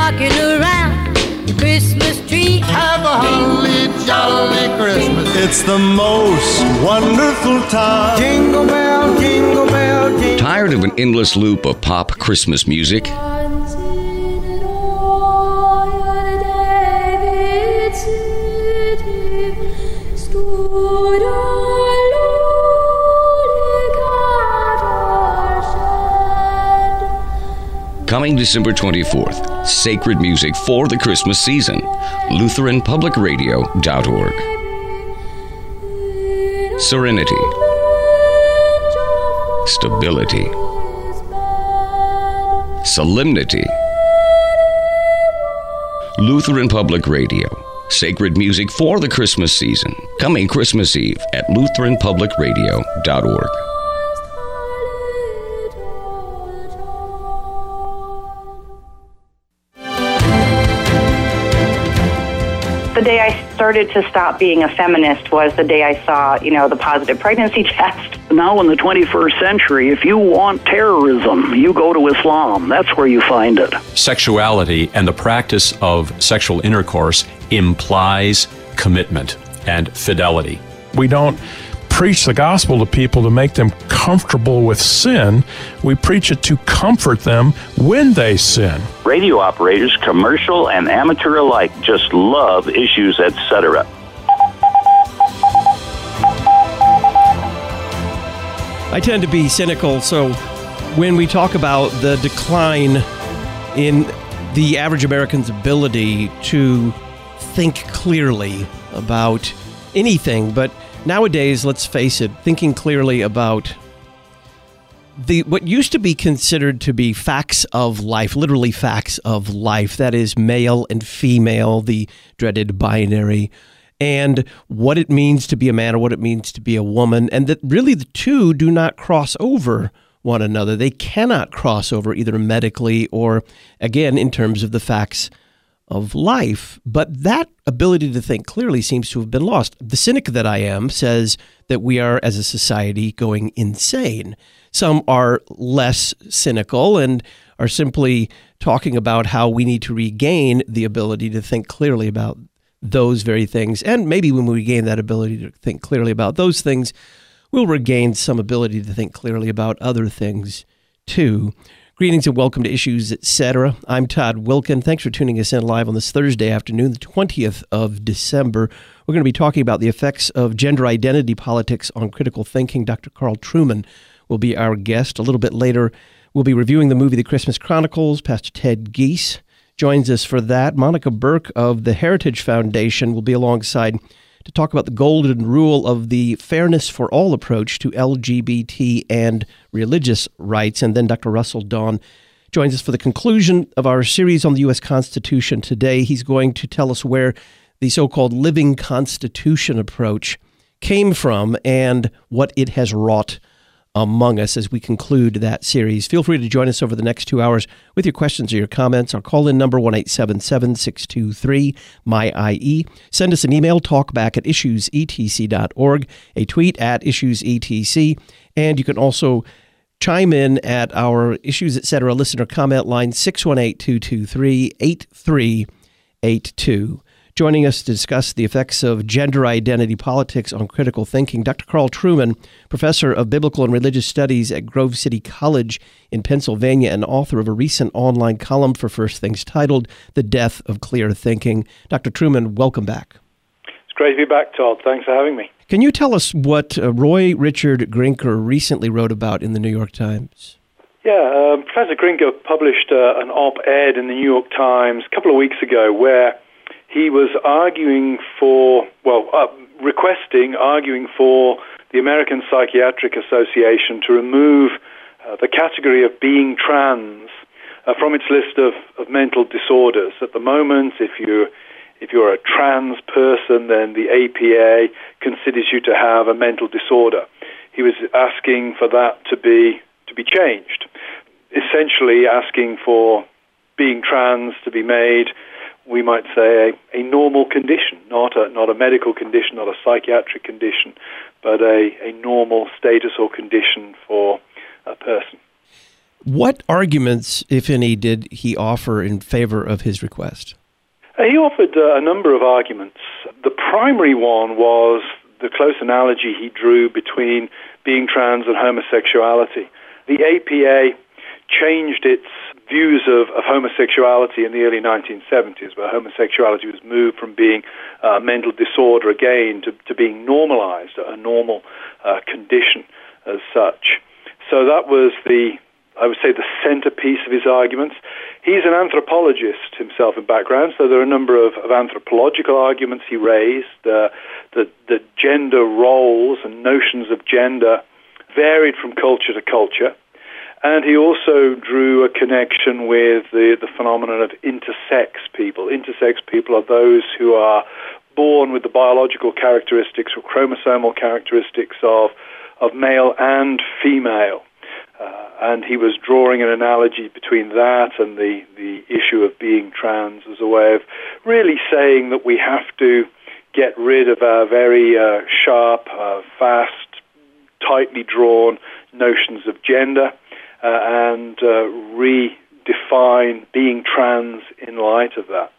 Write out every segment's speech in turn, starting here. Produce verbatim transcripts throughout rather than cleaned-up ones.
rocking around the Christmas tree. Have a holly jolly Christmas. It's the most wonderful time. Jingle bell, jingle bell, jingle. Tired of an endless loop of pop Christmas music? Coming December twenty-fourth, sacred music for the Christmas season. Lutheran Public Radio dot org. Serenity. Stability. Solemnity. Lutheran Public Radio. Sacred music for the Christmas season. Coming Christmas Eve at Lutheran Public Radio dot org. The day I started to stop being a feminist was the day I saw, you know, the positive pregnancy test. Now in the twenty-first century, if you want terrorism, you go to Islam. That's where you find it. Sexuality and the practice of sexual intercourse implies commitment and fidelity. We don't preach the gospel to people to make them comfortable with sin. We preach it to comfort them when they sin. Radio operators, commercial and amateur alike, just love issues, et cetera. I tend to be cynical, so when we talk about the decline in the average American's ability to think clearly about anything, but nowadays, let's face it, thinking clearly about the what used to be considered to be facts of life, literally facts of life, that is male and female, the dreaded binary, and what it means to be a man or what it means to be a woman, and that really the two do not cross over one another. They cannot cross over either medically or, again, in terms of the facts of life. But that ability to think clearly seems to have been lost. The cynic that I am says that we are, as a society, going insane. Some are less cynical and are simply talking about how we need to regain the ability to think clearly about those very things. And maybe when we regain that ability to think clearly about those things, we'll regain some ability to think clearly about other things too. Greetings and welcome to Issues, et cetera. I'm Todd Wilken. Thanks for tuning us in live on this Thursday afternoon, the twentieth of December. We're going to be talking about the effects of gender identity politics on critical thinking. Doctor Carl Trueman will be our guest. A little bit later, we'll be reviewing the movie The Christmas Chronicles. Pastor Ted Giese joins us for that. Monica Burke of the Heritage Foundation will be alongside to talk about the golden rule of the fairness for all approach to L G B T and religious rights. And then Doctor Russell Dawn joins us for the conclusion of our series on the U S Constitution today. He's going to tell us where the so-called living Constitution approach came from and what it has wrought among us as we conclude that series. Feel free to join us over the next two hours with your questions or your comments. Our call-in number, one eight seven seven, six two three, M Y I E. Send us an email, talkback at issues e t c dot org, a tweet at issues e t c, and you can also chime in at our Issues, et cetera. listener comment line, six one eight, two two three, eight three eight two. Joining us to discuss the effects of gender identity politics on critical thinking, Doctor Carl Trueman, professor of biblical and religious studies at Grove City College in Pennsylvania and author of a recent online column for First Things titled The Death of Clear Thinking. Doctor Trueman, welcome back. It's great to be back, Todd. Thanks for having me. Can you tell us what uh, Roy Richard Grinker recently wrote about in the New York Times? Yeah, um, Professor Grinker published uh, an op-ed in the New York Times a couple of weeks ago where he was arguing for, well, uh, requesting, arguing for the American Psychiatric Association to remove uh, the category of being trans uh, from its list of, of mental disorders. At the moment, if you if you're a trans person, then the A P A considers you to have a mental disorder. He was asking for that to be to be changed, essentially asking for being trans to be made, we might say, a, a normal condition, not a not a medical condition, not a psychiatric condition, but a, a normal status or condition for a person. What arguments, if any, did he offer in favor of his request? He offered uh, a number of arguments. The primary one was the close analogy he drew between being trans and homosexuality. The A P A changed its views of, of homosexuality in the early nineteen seventies, where homosexuality was moved from being a uh, mental disorder again to, to being normalized, a normal uh, condition as such. So that was the, I would say, the centerpiece of his arguments. He's an anthropologist himself in background, so there are a number of, of anthropological arguments he raised. Uh, that the gender roles and notions of gender varied from culture to culture. And he also drew a connection with the, the phenomenon of intersex people. Intersex people are those who are born with the biological characteristics or chromosomal characteristics of, of male and female. Uh, and he was drawing an analogy between that and the, the issue of being trans as a way of really saying that we have to get rid of our very uh, sharp, uh, fast, tightly drawn notions of gender uh, and uh, redefine being trans in light of that.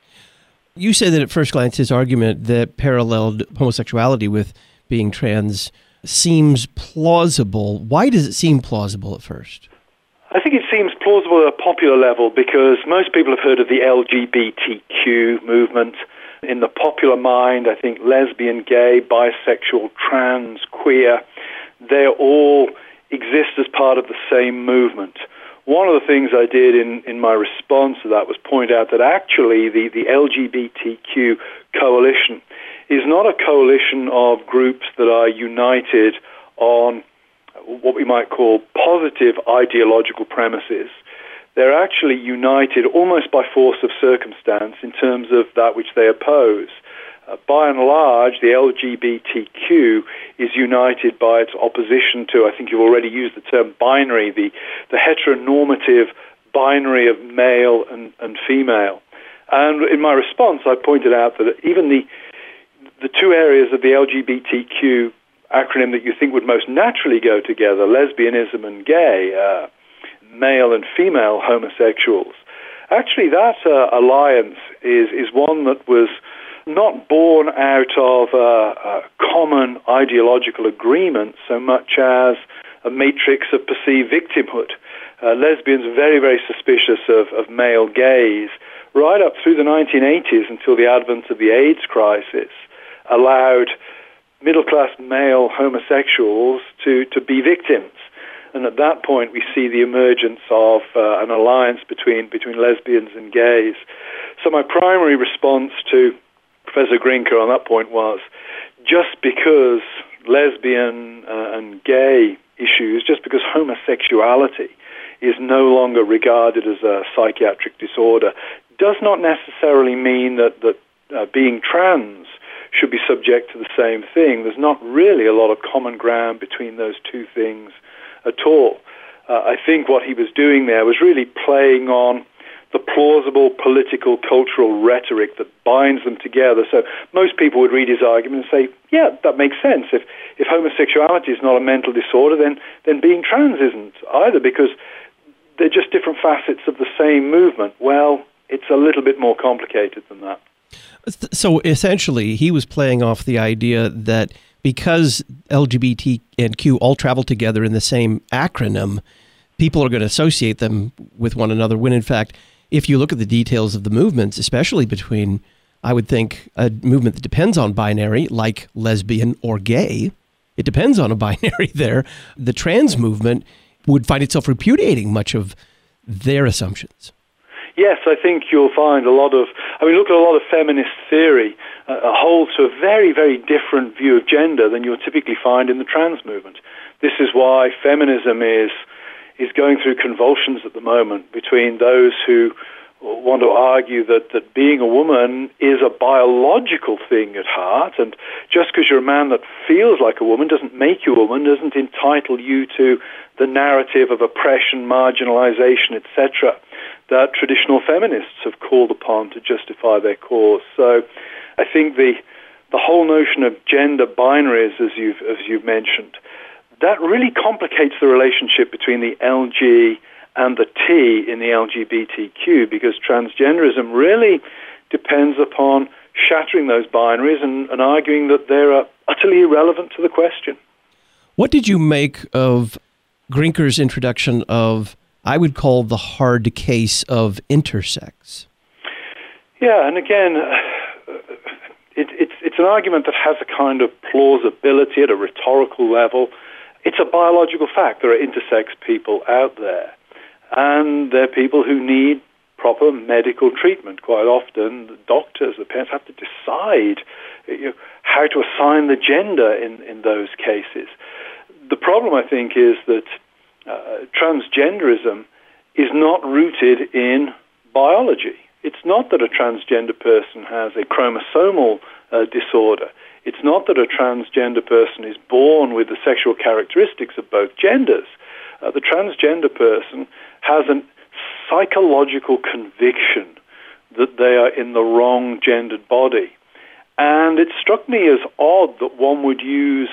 You said that at first glance his argument that paralleled homosexuality with being trans seems plausible. Why does it seem plausible at first? I think it seems plausible at a popular level because most people have heard of the L G B T Q movement. In the popular mind, I think lesbian, gay, bisexual, trans, queer, they all exist as part of the same movement. One of the things I did in, in my response to that was point out that actually the, the L G B T Q coalition is not a coalition of groups that are united on what we might call positive ideological premises. They're actually united almost by force of circumstance in terms of that which they oppose. Uh, by and large, the L G B T Q is united by its opposition to, I think you've already used the term binary, the, the heteronormative binary of male and, and female. And in my response, I pointed out that even the the two areas of the L G B T Q acronym that you think would most naturally go together, lesbianism and gay, uh, male and female homosexuals, actually that uh, alliance is, is one that was not born out of uh, a common ideological agreement so much as a matrix of perceived victimhood. Uh, lesbians are very, very suspicious of, of male gays right up through the nineteen eighties until the advent of the AIDS crisis allowed middle-class male homosexuals to, to be victims. And at that point, we see the emergence of uh, an alliance between, between lesbians and gays. So my primary response to Professor Grinker on that point was, just because lesbian uh, and gay issues, just because homosexuality is no longer regarded as a psychiatric disorder, does not necessarily mean that, that uh, being trans should be subject to the same thing. There's not really a lot of common ground between those two things at all. Uh, I think what he was doing there was really playing on the plausible political, cultural rhetoric that binds them together. So most people would read his argument and say, yeah, that makes sense. If if homosexuality is not a mental disorder, then, then being trans isn't either, because they're just different facets of the same movement. Well, it's a little bit more complicated than that. So essentially, he was playing off the idea that because L G B T and Q all travel together in the same acronym, people are going to associate them with one another, when in fact, if you look at the details of the movements, especially between, I would think, a movement that depends on binary, like lesbian or gay, it depends on a binary there, the trans movement would find itself repudiating much of their assumptions. Yes, I think you'll find a lot of, I mean, look at a lot of feminist theory, uh, holds to a very, very different view of gender than you'll typically find in the trans movement. This is why feminism is is going through convulsions at the moment between those who want to argue that, that being a woman is a biological thing at heart, and just because you're a man that feels like a woman doesn't make you a woman, doesn't entitle you to the narrative of oppression, marginalization, et cetera, that traditional feminists have called upon to justify their cause. So I think the the whole notion of gender binaries, as you've as you've mentioned, that really complicates the relationship between the L G and the T in the L G B T Q, because transgenderism really depends upon shattering those binaries and, and arguing that they're utterly irrelevant to the question. What did you make of Grinker's introduction of, I would call, the hard case of intersex? Yeah, and again, uh, it, it's, it's an argument that has a kind of plausibility at a rhetorical level. It's a biological fact. There are intersex people out there, and they're people who need proper medical treatment. Quite often, the doctors, the parents have to decide you know, how to assign the gender in, in those cases. The problem, I think, is that uh, transgenderism is not rooted in biology. It's not that a transgender person has a chromosomal uh, disorder. It's not that a transgender person is born with the sexual characteristics of both genders. Uh, the transgender person has a psychological conviction that they are in the wrong gendered body. And it struck me as odd that one would use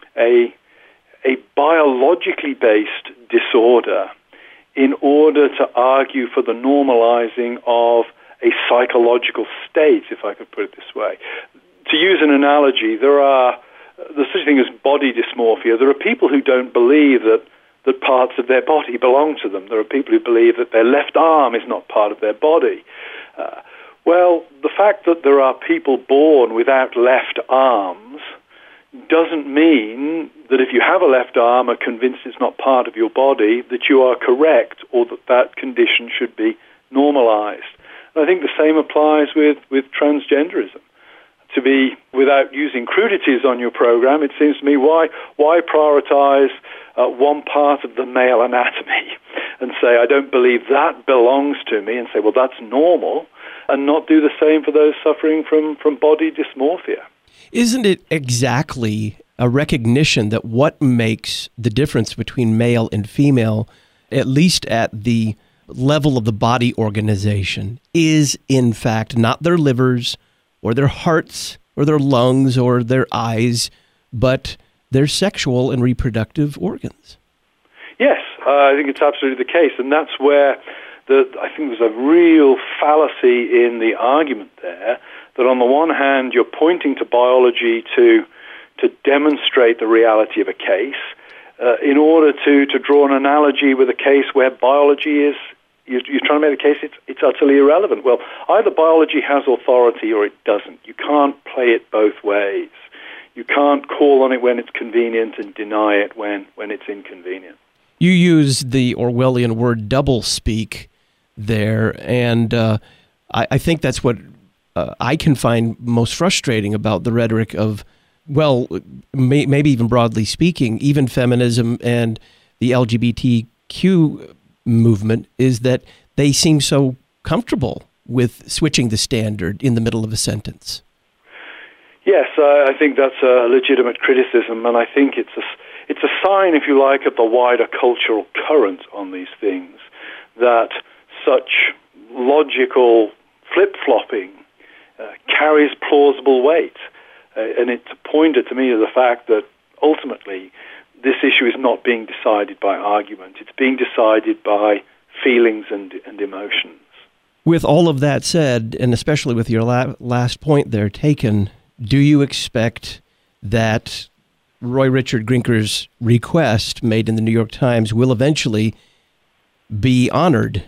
a, a biologically based disorder in order to argue for the normalizing of a psychological state, if I could put it this way. To use an analogy, there are there's such a thing as body dysmorphia. There are people who don't believe that, that parts of their body belong to them. There are people who believe that their left arm is not part of their body. Uh, well, the fact that there are people born without left arms doesn't mean that if you have a left arm, are convinced it's not part of your body, that you are correct or that that condition should be normalized. And I think the same applies with, with transgenderism. To be, without using crudities on your program, it seems to me, why why prioritize uh, one part of the male anatomy and say, I don't believe that belongs to me, and say, well, that's normal, and not do the same for those suffering from, from body dysmorphia. Isn't it exactly a recognition that what makes the difference between male and female, at least at the level of the body organization, is in fact not their livers or their hearts or their lungs or their eyes, but their sexual and reproductive organs? Yes, uh, I think it's absolutely the case, and that's where the, I think there's a real fallacy in the argument there, that on the one hand you're pointing to biology to to demonstrate the reality of a case, uh, in order to, to draw an analogy with a case where biology is, you're, you're trying to make the case it's, it's utterly irrelevant. Well, either biology has authority or it doesn't. You can't play it both ways. You can't call on it when it's convenient and deny it when, when it's inconvenient. You use the Orwellian word doublespeak there, and uh, I, I think that's what uh, I can find most frustrating about the rhetoric of, well, may, maybe even broadly speaking, even feminism and the L G B T Q movement, is that they seem so comfortable with switching the standard in the middle of a sentence. Yes, uh, I think that's a legitimate criticism, and I think it's a, it's a sign, if you like, of the wider cultural current on these things, that such logical flip-flopping uh, carries plausible weight. Uh, and it's pointed to me to the fact that ultimately this issue is not being decided by argument. It's being decided by feelings and, and emotions. With all of that said, and especially with your la- last point there taken, do you expect that Roy Richard Grinker's request made in the New York Times will eventually be honored?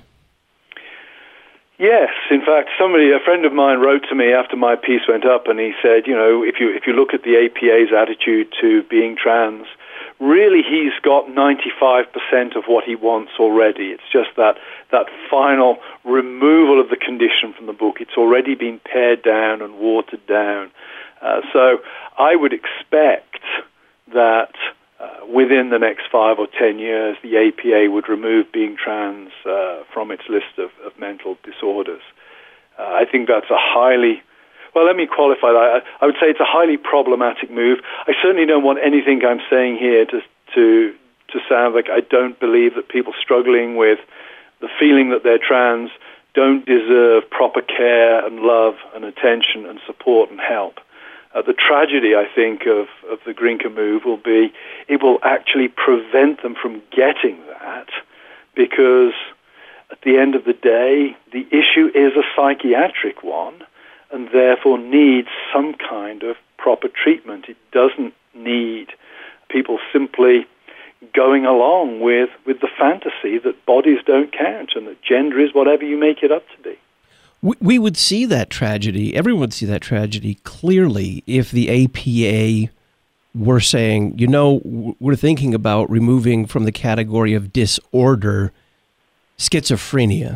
Yes. In fact, somebody, a friend of mine, wrote to me after my piece went up, and he said, you know, if you if you look at the A P A's attitude to being trans, really he's got ninety-five percent of what he wants already. It's just that that final removal of the condition from the book. It's already been pared down and watered down. Uh, so I would expect that uh, within the next five or ten years, the A P A would remove being trans uh, from its list of, of mental disorders. Uh, I think that's a highly, well, let me qualify that. I, I would say it's a highly problematic move. I certainly don't want anything I'm saying here to to to sound like I don't believe that people struggling with the feeling that they're trans don't deserve proper care and love and attention and support and help. Uh, the tragedy, I think, of, of the Grinker move will be it will actually prevent them from getting that, because at the end of the day, the issue is a psychiatric one and therefore needs some kind of proper treatment. It doesn't need people simply going along with, with the fantasy that bodies don't count and that gender is whatever you make it up to be. We, we would see that tragedy, everyone would see that tragedy clearly if the A P A were saying, you know, we're thinking about removing from the category of disorder schizophrenia,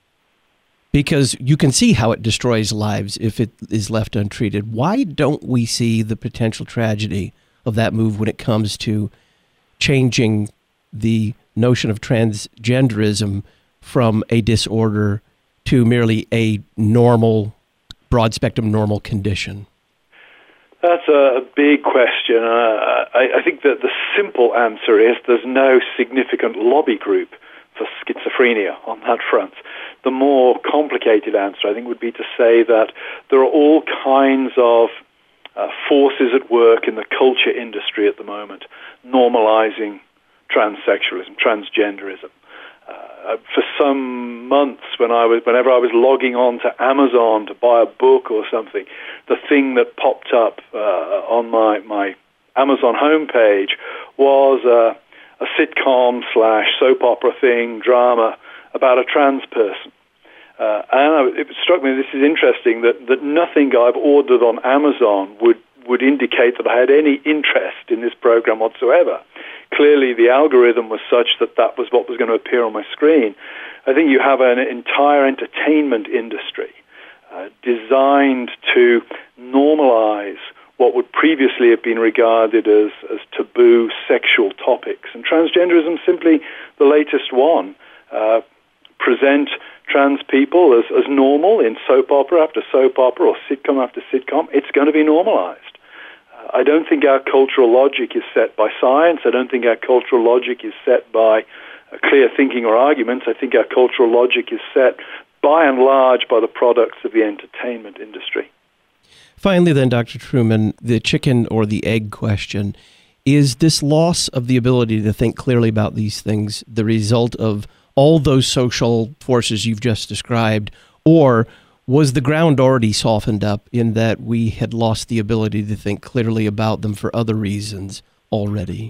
because you can see how it destroys lives if it is left untreated. Why don't we see the potential tragedy of that move when it comes to changing the notion of transgenderism from a disorder to merely a normal, broad-spectrum normal condition? That's a big question. Uh, I, I think that the simple answer is there's no significant lobby group for schizophrenia on that front. The more complicated answer, I think, would be to say that there are all kinds of uh, forces at work in the culture industry at the moment, normalizing transsexualism, transgenderism. Uh, for some months, when I was, whenever I was logging on to Amazon to buy a book or something, the thing that popped up uh, on my, my Amazon homepage was uh, a sitcom slash soap opera thing, drama, about a trans person. Uh, and I, it struck me, this is interesting, that, that nothing I've ordered on Amazon would, would indicate that I had any interest in this program whatsoever. Clearly, the algorithm was such that that was what was going to appear on my screen. I think you have an entire entertainment industry uh, designed to normalize what would previously have been regarded as, as taboo sexual topics. And transgenderism is simply the latest one. Uh, present trans people as, as normal in soap opera after soap opera or sitcom after sitcom. It's going to be normalized. I don't think our cultural logic is set by science. I don't think our cultural logic is set by uh, clear thinking or arguments. I think our cultural logic is set, by and large, by the products of the entertainment industry. Finally, then, Doctor Truman, the chicken or the egg question. Is this loss of the ability to think clearly about these things the result of all those social forces you've just described, or was the ground already softened up in that we had lost the ability to think clearly about them for other reasons already?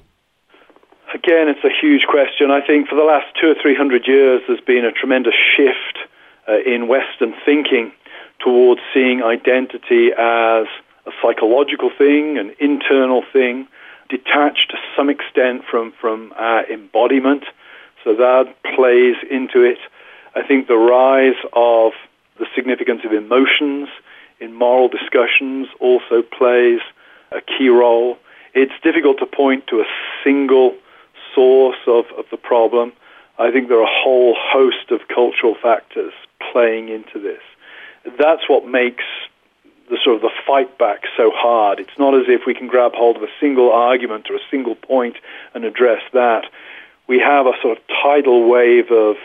Again, it's a huge question. I think for the last two or three hundred years, there's been a tremendous shift uh, in Western thinking towards seeing identity as a psychological thing, an internal thing, detached to some extent from, from our embodiment. So that plays into it. I think the rise of the significance of emotions in moral discussions also plays a key role. It's difficult to point to a single source of, of the problem. I think there are a whole host of cultural factors playing into this. That's what makes the sort of the fight back so hard. It's not as if we can grab hold of a single argument or a single point and address that. We have a sort of tidal wave of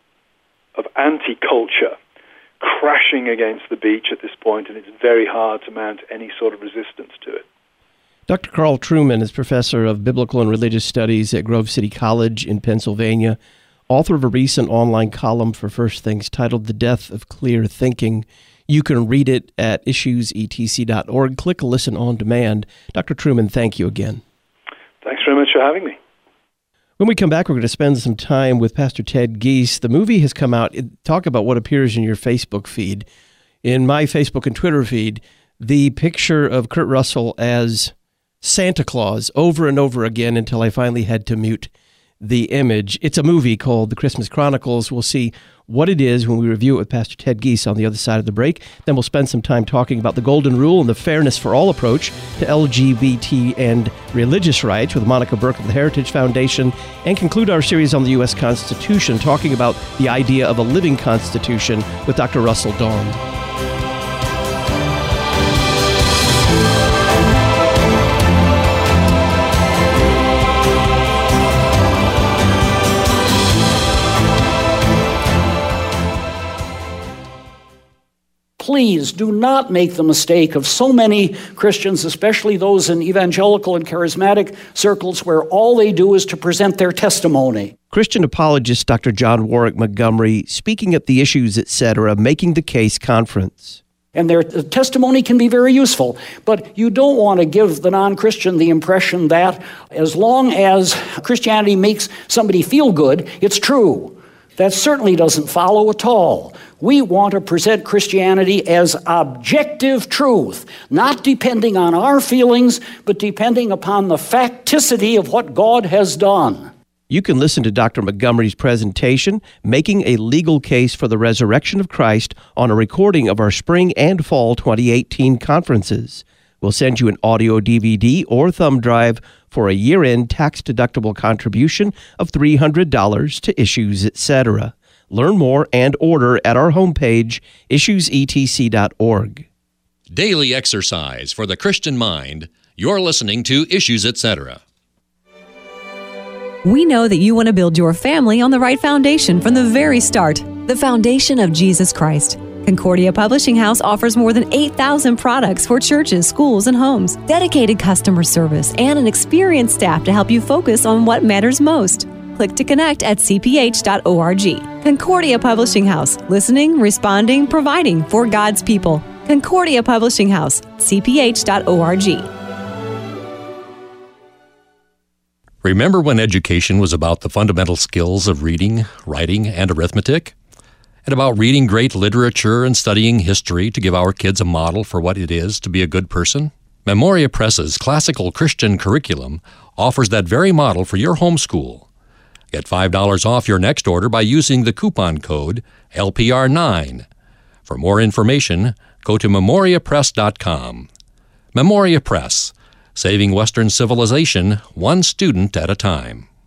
of anti-culture crashing against the beach at this point, and it's very hard to mount any sort of resistance to it. Doctor Carl Trueman is professor of biblical and religious studies at Grove City College in Pennsylvania, author of a recent online column for First Things titled The Death of Clear Thinking. You can read it at issues e t c dot org. Click Listen on Demand. Doctor Trueman, thank you again. Thanks very much for having me. When we come back, we're going to spend some time with Pastor Ted Giese. The movie has come out. Talk about what appears in your Facebook feed. In my Facebook and Twitter feed, the picture of Kurt Russell as Santa Claus over and over again until I finally had to mute the image. It's a movie called The Christmas Chronicles. We'll see what it is when we review it with Pastor Ted Giese on the other side of the break. Then we'll spend some time talking about the Golden Rule and the Fairness for All approach to L G B T and religious rights with Monica Burke of the Heritage Foundation, and conclude our series on the U S Constitution, talking about the idea of a living Constitution with Doctor Russell Dawn. please do not make the mistake of so many Christians, especially those in evangelical and charismatic circles, where all they do is to present their testimony. Christian apologist Doctor John Warwick Montgomery speaking at the Issues, et cetera, Making the Case conference. And their testimony can be very useful, but you don't want to give the non-Christian the impression that as long as Christianity makes somebody feel good, it's true. That certainly doesn't follow at all. We want to present Christianity as objective truth, not depending on our feelings, but depending upon the facticity of what God has done. You can listen to Doctor Montgomery's presentation, Making a Legal Case for the Resurrection of Christ, on a recording of our spring and fall twenty eighteen conferences. We'll send you an audio D V D or thumb drive for a year-end tax-deductible contribution of three hundred dollars to Issues, et cetera. Learn more and order at our homepage, issues e t c dot org. Daily exercise for the Christian mind. You're listening to Issues, et cetera. We know that you want to build your family on the right foundation from the very start, the foundation of Jesus Christ. Concordia Publishing House offers more than eight thousand products for churches, schools, and homes, dedicated customer service, and an experienced staff to help you focus on what matters most. Click to connect at c p h dot org. Concordia Publishing House, listening, responding, providing for God's people. Concordia Publishing House, c p h dot org. Remember when education was about the fundamental skills of reading, writing, and arithmetic? And about reading great literature and studying history to give our kids a model for what it is to be a good person? Memoria Press's classical Christian curriculum offers that very model for your homeschool. Get five dollars off your next order by using the coupon code L P R nine. For more information, go to memoria press dot com. Memoria Press, saving Western civilization one student at a time.